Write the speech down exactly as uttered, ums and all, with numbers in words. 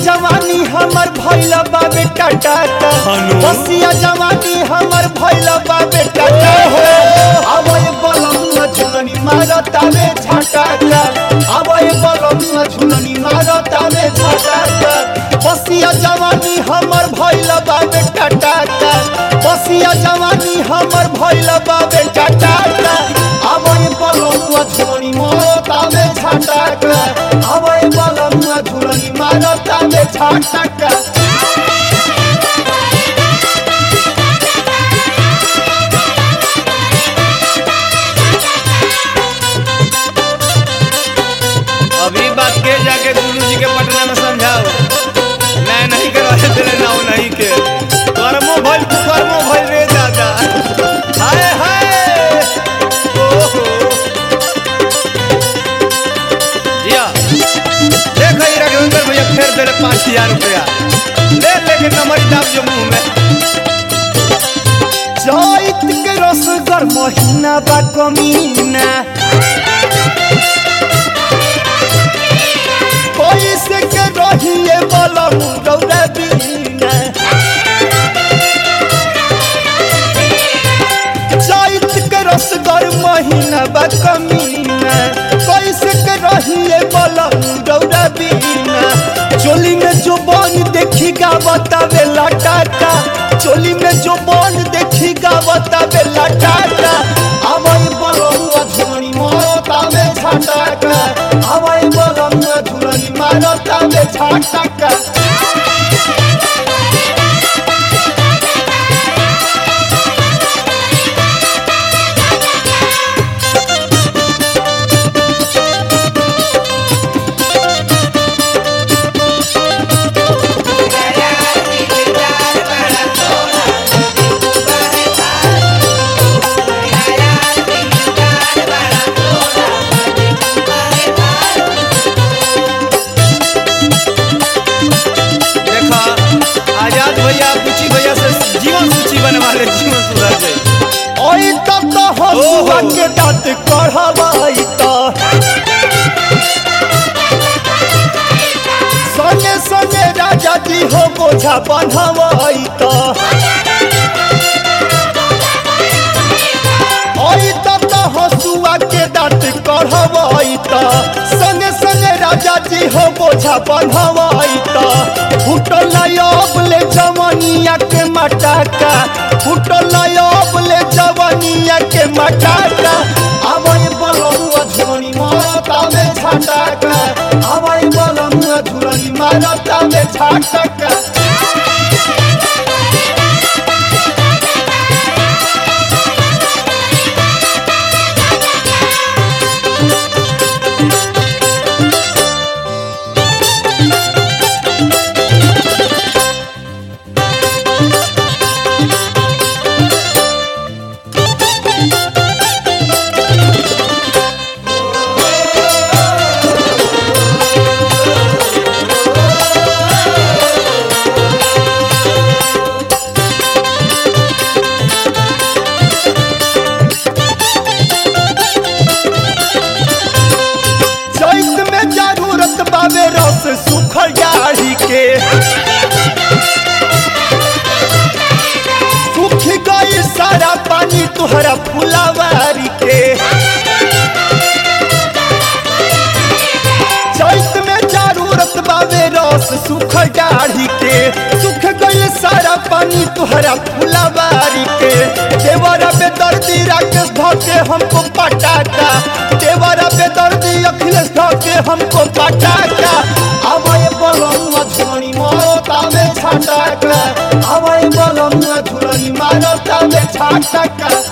जवानी हमर भइल बाबे टाटा बसिया जवानी हमर भइल बाबे टाटा हो आवय बलमुआ झुलनी मारतावे झटाका आवय बलमुआ झुलनी मारतावे झटाका बसिया जवानी हमर भइल बाबे टाटा बसिया जवानी हमर भइल बाबे टाटा आवय बलमुआ झुलनी मारतावे झटाका आवय बलमुआ झुलनी मारतावे झटाका अभी बात के जाके गुरु जी के पटना में समझाओ मैं नहीं के रहे तेरे नाव नहीं के कर्मो भइल कर्मो भइल रे दादा हाय हाय ओहो जिया देख ही राघवेंद्र भैया फेर दे पाँच हजार रुपया ले लेके नंबर दाब जो मुंह में चैत के रसगर महीना बा कमीना पैसे के रहिए बलम दौड़ा बिना चैत के रसगर महीना बा कमीना पैसे के रहिए बलम दौड़ा बिना चोली में जो बन देखी गावतावे लटाका चोली में जो बन देखी गावतावे लटाका आवय बलमुआ झुलनी मारतावे झटाका आवय बलमुआ झुलनी मारतावे झटाका के दांत कढ़वाई संगे संगे राजा जी हो बोझा बंधवाई हसुआ के दांत कढ़वाई संगे संगे राजा जी हो बोझा बंधवाई फुटल ले जवानिया के मटाका फुटल ले जवानिया के मटाका आवय बलमुआ झुलनी मारतावे झटाका आवय बलमुआ झुलनी मारतावे झटाका सुखल जाड़ी के सूख गई सारा पानी तुहरा फुलावारी के चैत में जरूरत बाबे रस सुखल जाड़ी के सूख गई सारा पानी तुहरा फुलावारी के देवरा पे दर्दी राकेश धोके हमको पटाका देवरा पे दर्दी अखिलेश धोके हमको पटाका आवय बलमुआ झुलनी मारतावे झटाका आवय बलमुआ झुलनी मारतावे झटाका।